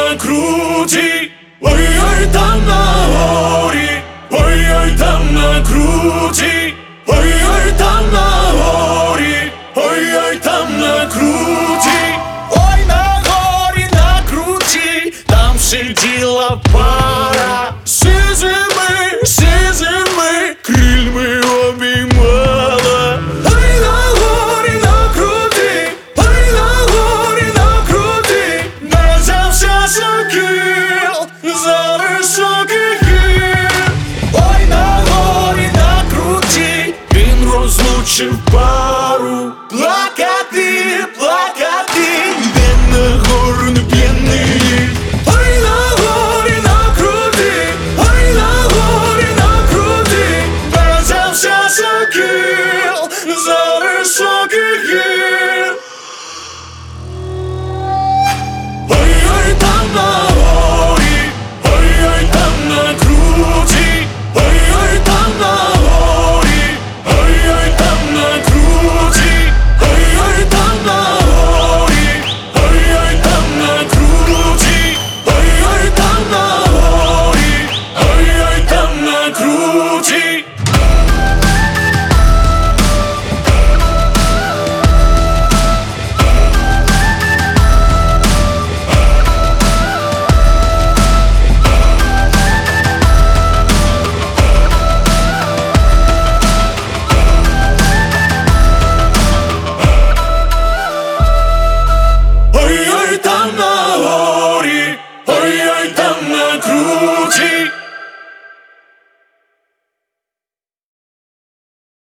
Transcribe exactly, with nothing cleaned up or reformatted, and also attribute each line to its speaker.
Speaker 1: на груді, ой-ой, там на горі, ой-ой, там на груді, ой-ой, там на горі, ой-ой, там на груді, ой, на горі, на груді, там сиділа пара, сизими, сизими крильми обіймала. Ой, на горі, на груді, ой, на горі, на груді, не взявся сокіл за високих гір. Ой, на горі, на груді, він розлучив пару. Плакати, плакати, йде на гору не п'яний. Ой, на горі, на груді, ой, на горі, на груді, не взявся сокіл за високих гір. Ой-ой, там на горі, ой-ой, там на груді, ой-ой, там на горі, ой-ой, там на груді, ой-ой, там на горі, ой-ой, там на груді, ой-ой, там на горі, ой-ой, там на груді. Ой-ой, там на горі, ой-ой, там на груді.